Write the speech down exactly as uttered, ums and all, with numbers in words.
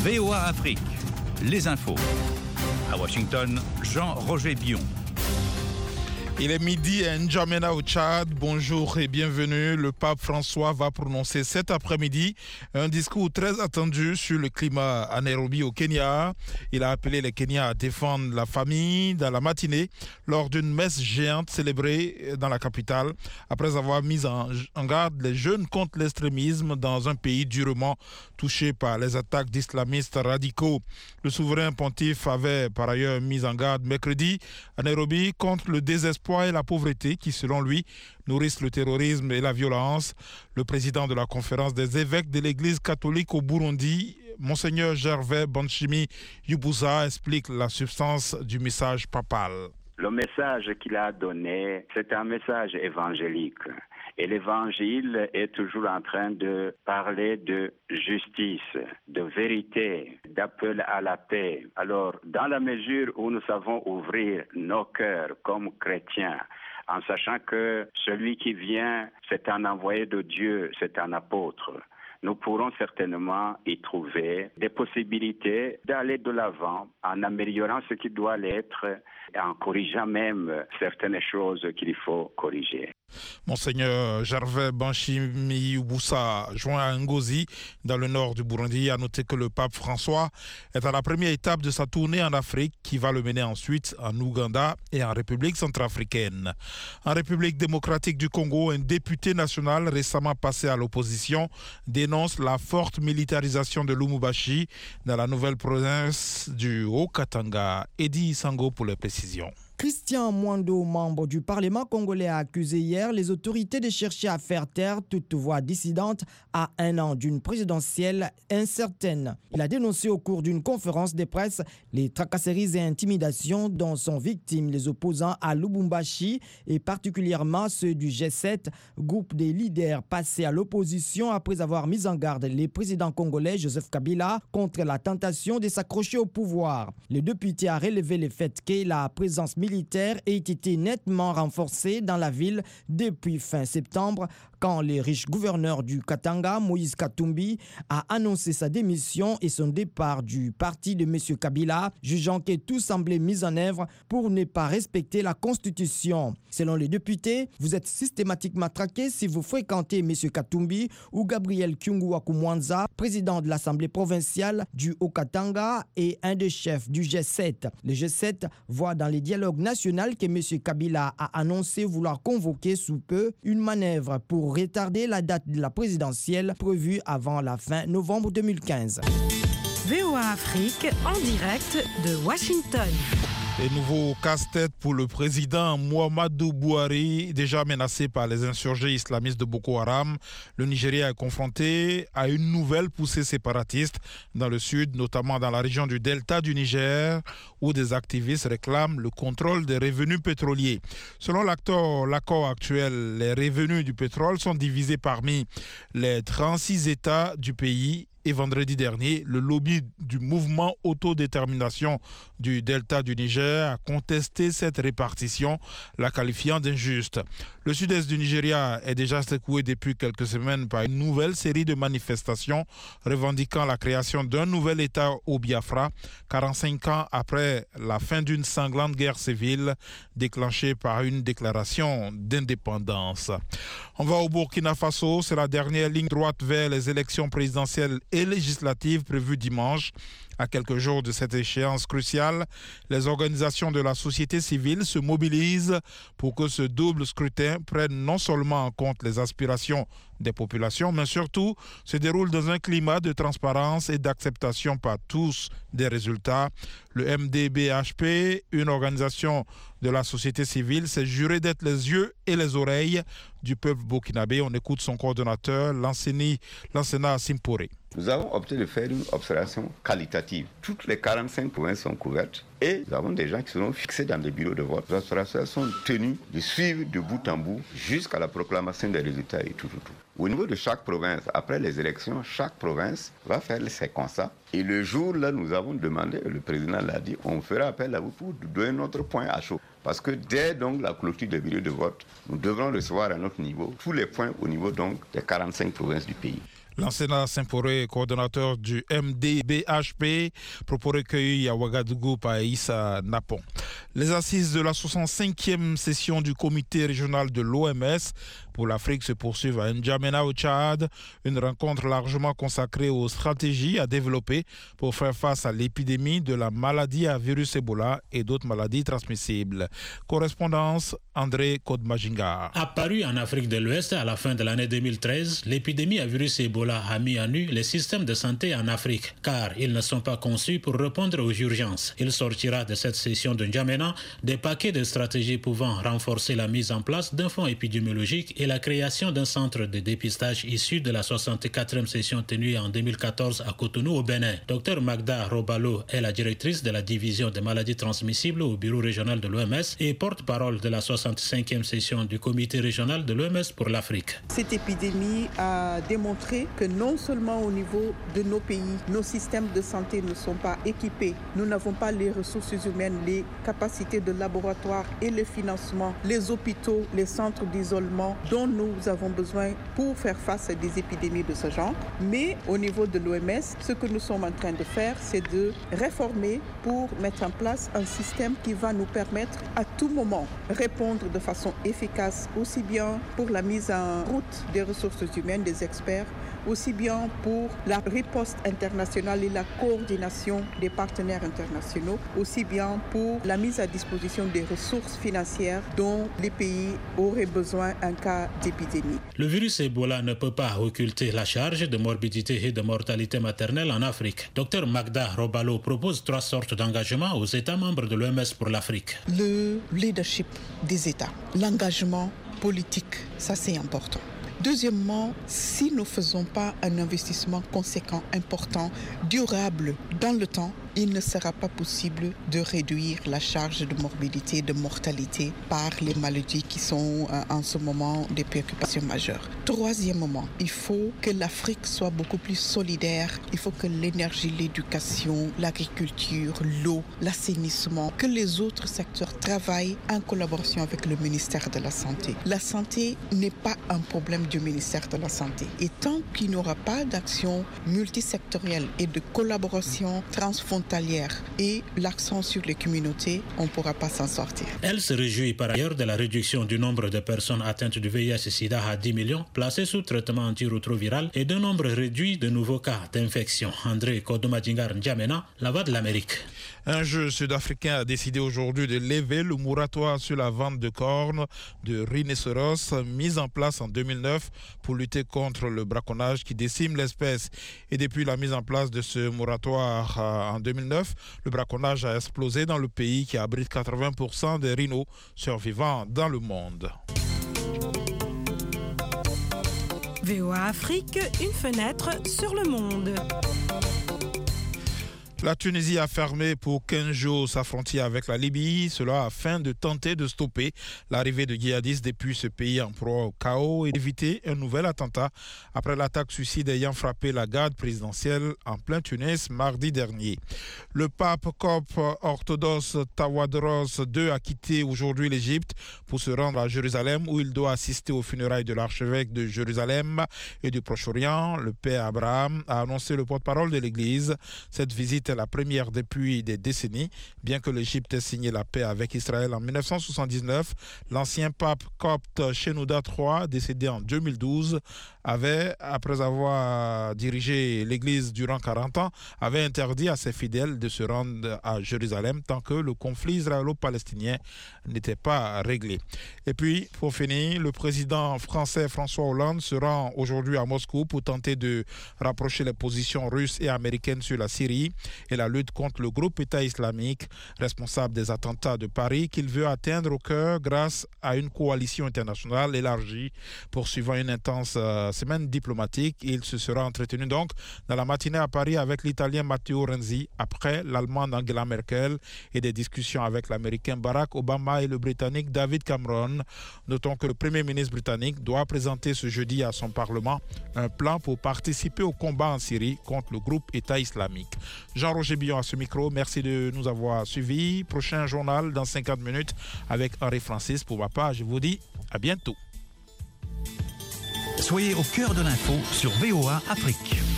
V O A Afrique, les infos. À Washington, Jean-Roger Bion. Il est midi à N'Djamena au Tchad. Bonjour et bienvenue. Le pape François va prononcer cet après-midi un discours très attendu sur le climat à Nairobi au Kenya. Il a appelé les Kenyans à défendre la famille dans la matinée lors d'une messe géante célébrée dans la capitale après avoir mis en, en garde les jeunes contre l'extrémisme dans un pays durement touché par les attaques d'islamistes radicaux. Le souverain pontife avait par ailleurs mis en garde mercredi à Nairobi contre le désespoir et la pauvreté qui, selon lui, nourrissent le terrorisme et la violence. Le président de la conférence des évêques de l'Église catholique au Burundi, Monseigneur Gervais Banshimi Yubusa, explique la substance du message papal. Le message qu'il a donné, c'est un message évangélique. Et l'évangile est toujours en train de parler de justice, de vérité, d'appel à la paix. Alors, dans la mesure où nous savons ouvrir nos cœurs comme chrétiens, en sachant que celui qui vient, c'est un envoyé de Dieu, c'est un apôtre, nous pourrons certainement y trouver des possibilités d'aller de l'avant en améliorant ce qui doit l'être et en corrigeant même certaines choses qu'il faut corriger. Monseigneur Gervais Banshimi Yubusa, joint à Ngozi, dans le nord du Burundi, a noté que le pape François est à la première étape de sa tournée en Afrique, qui va le mener ensuite en Ouganda et en République centrafricaine. En République démocratique du Congo, un député national récemment passé à l'opposition dénonce la forte militarisation de Lubumbashi dans la nouvelle province du Haut-Katanga. Eddie Sango pour les précisions. Christian Mwando, membre du Parlement congolais, a accusé hier les autorités de chercher à faire taire toute voix dissidente à un an d'une présidentielle incertaine. Il a dénoncé au cours d'une conférence de presse les tracasseries et intimidations dont sont victimes les opposants à Lubumbashi et particulièrement ceux du G sept, groupe des leaders passés à l'opposition après avoir mis en garde les présidents congolais Joseph Kabila contre la tentation de s'accrocher au pouvoir. Le député a relevé le fait que la présence militaire militaire ait été nettement renforcée dans la ville depuis fin septembre, quand le riche gouverneur du Katanga, Moïse Katumbi, a annoncé sa démission et son départ du parti de M. Kabila, jugeant que tout semblait mis en œuvre pour ne pas respecter la Constitution. Selon les députés, vous êtes systématiquement traqué si vous fréquentez M. Katumbi ou Gabriel Kyungu-Wakumwanza, président de l'Assemblée provinciale du Haut-Katanga et un des chefs du G sept. Le G sept voit dans les dialogues national que M. Kabila a annoncé vouloir convoquer sous peu une manœuvre pour retarder la date de la présidentielle prévue avant la fin novembre deux mille quinze. V O A Afrique en direct de Washington. Les nouveaux casse-têtes pour le président Muhammadu Buhari, déjà menacé par les insurgés islamistes de Boko Haram. Le Nigeria est confronté à une nouvelle poussée séparatiste dans le sud, notamment dans la région du delta du Niger, où des activistes réclament le contrôle des revenus pétroliers. Selon l'accord, l'accord actuel, les revenus du pétrole sont divisés parmi les trente-six États du pays. Et vendredi dernier, le lobby du mouvement autodétermination du delta du Niger a contesté cette répartition, la qualifiant d'injuste. Le sud-est du Nigeria est déjà secoué depuis quelques semaines par une nouvelle série de manifestations revendiquant la création d'un nouvel État au Biafra, quarante-cinq ans après la fin d'une sanglante guerre civile déclenchée par une déclaration d'indépendance. On va au Burkina Faso, c'est la dernière ligne droite vers les élections présidentielles et législatives prévues dimanche. À quelques jours de cette échéance cruciale, les organisations de la société civile se mobilisent pour que ce double scrutin prenne non seulement en compte les aspirations des populations, mais surtout se déroule dans un climat de transparence et d'acceptation par tous des résultats. Le M D B H P, une organisation de la société civile, s'est juré d'être les yeux et les oreilles du peuple burkinabé. On écoute son coordonnateur, l'Ansena Simpore. Nous avons opté de faire une observation qualitative. Toutes les quarante-cinq provinces sont couvertes et nous avons des gens qui seront fixés dans des bureaux de vote. Les observateurs sont tenus de suivre de bout en bout jusqu'à la proclamation des résultats et tout, tout, tout. Au niveau de chaque province, après les élections, chaque province va faire ses constats. Et le jour là, nous avons demandé, le président l'a dit, on fera appel à vous pour donner notre point à chaud. Parce que dès donc la clôture des bureaux de vote, nous devrons recevoir à notre niveau tous les points au niveau donc des quarante-cinq provinces du pays. Lansana Saint-Poré, coordonnateur du M D B H P, propos recueillis à Ouagadougou par Issa Napon. Les assises de la soixante-cinquième session du comité régional de l'O M S pour l'Afrique se poursuivent à N'Djamena au Tchad, une rencontre largement consacrée aux stratégies à développer pour faire face à l'épidémie de la maladie à virus Ebola et d'autres maladies transmissibles. Correspondance André Kodmajinga. Apparue en Afrique de l'Ouest à la fin de l'année deux mille treize, l'épidémie à virus Ebola a mis à nu les systèmes de santé en Afrique, car ils ne sont pas conçus pour répondre aux urgences. Il sortira de cette session de N'Djamena des paquets de stratégies pouvant renforcer la mise en place d'un fonds épidémiologique et la création d'un centre de dépistage issu de la soixante-quatrième session tenue en deux mille quatorze à Cotonou au Bénin. Docteur Magda Robalo est la directrice de la division des maladies transmissibles au bureau régional de l'O M S et porte-parole de la soixante-cinquième session du comité régional de l'O M S pour l'Afrique. Cette épidémie a démontré que non seulement au niveau de nos pays, nos systèmes de santé ne sont pas équipés, nous n'avons pas les ressources humaines, les capacités de laboratoire et le financement, les hôpitaux, les centres d'isolement dont nous avons besoin pour faire face à des épidémies de ce genre. Mais au niveau de l'O M S, ce que nous sommes en train de faire, c'est de réformer pour mettre en place un système qui va nous permettre à tout moment répondre de façon efficace, aussi bien pour la mise en route des ressources humaines, des experts, aussi bien pour la riposte internationale et la coordination des partenaires internationaux, aussi bien pour la mise à disposition des ressources financières dont les pays auraient besoin en cas d'épidémie. Le virus Ebola ne peut pas occulter la charge de morbidité et de mortalité maternelle en Afrique. Docteur Magda Robalo propose trois sortes d'engagement aux États membres de l'O M S pour l'Afrique. Le leadership des États, l'engagement politique, ça c'est important. Deuxièmement, si nous ne faisons pas un investissement conséquent, important, durable dans le temps, il ne sera pas possible de réduire la charge de morbidité, de mortalité par les maladies qui sont euh, en ce moment des préoccupations majeures. Troisièmement, il faut que l'Afrique soit beaucoup plus solidaire. Il faut que l'énergie, l'éducation, l'agriculture, l'eau, l'assainissement, que les autres secteurs travaillent en collaboration avec le ministère de la Santé. La santé n'est pas un problème du ministère de la Santé. Et tant qu'il n'y aura pas d'action multisectorielle et de collaboration transfrontalière et l'accent sur les communautés, on ne pourra pas s'en sortir. Elle se réjouit par ailleurs de la réduction du nombre de personnes atteintes du V I H sida à dix millions, placées sous traitement antirétroviral et d'un nombre réduit de nouveaux cas d'infection. André Kodmajinga N'Djamena, la Voix de l'Amérique. Un juge sud-africain a décidé aujourd'hui de lever le moratoire sur la vente de cornes de rhinocéros mis en place en deux mille neuf pour lutter contre le braconnage qui décime l'espèce. Et depuis la mise en place de ce moratoire en deux mille neuf, le braconnage a explosé dans le pays qui abrite quatre-vingts pour cent des rhinos survivants dans le monde. V O A Afrique, une fenêtre sur le monde. La Tunisie a fermé pour quinze jours sa frontière avec la Libye, cela afin de tenter de stopper l'arrivée de djihadistes depuis ce pays en proie au chaos et d'éviter un nouvel attentat après l'attaque suicide ayant frappé la garde présidentielle en plein Tunis mardi dernier. Le pape copte orthodoxe Tawadros deux a quitté aujourd'hui l'Égypte pour se rendre à Jérusalem où il doit assister aux funérailles de l'archevêque de Jérusalem et du Proche-Orient. Le père Abraham a annoncé le porte-parole de l'Église. Cette visite est la première depuis des décennies. Bien que l'Égypte ait signé la paix avec Israël en mille neuf cent soixante-dix-neuf, l'ancien pape copte Shenouda trois, décédé en deux mille douze, avait, après avoir dirigé l'Église durant quarante ans, avait interdit à ses fidèles de se rendre à Jérusalem tant que le conflit israélo-palestinien n'était pas réglé. Et puis, pour finir, le président français François Hollande se rend aujourd'hui à Moscou pour tenter de rapprocher les positions russes et américaines sur la Syrie et la lutte contre le groupe État islamique, responsable des attentats de Paris, qu'il veut atteindre au cœur grâce à une coalition internationale élargie. Poursuivant une intense euh, semaine diplomatique, il se sera entretenu donc dans la matinée à Paris avec l'Italien Matteo Renzi, après l'Allemande Angela Merkel et des discussions avec l'Américain Barack Obama et le Britannique David Cameron. Notons que le Premier ministre britannique doit présenter ce jeudi à son Parlement un plan pour participer au combat en Syrie contre le groupe État islamique. Jean-Roger Billon à ce micro, merci de nous avoir suivis. Prochain journal dans cinquante minutes avec Henri Francis. Pour ma part, je vous dis à bientôt. Soyez au cœur de l'info sur V O A Afrique.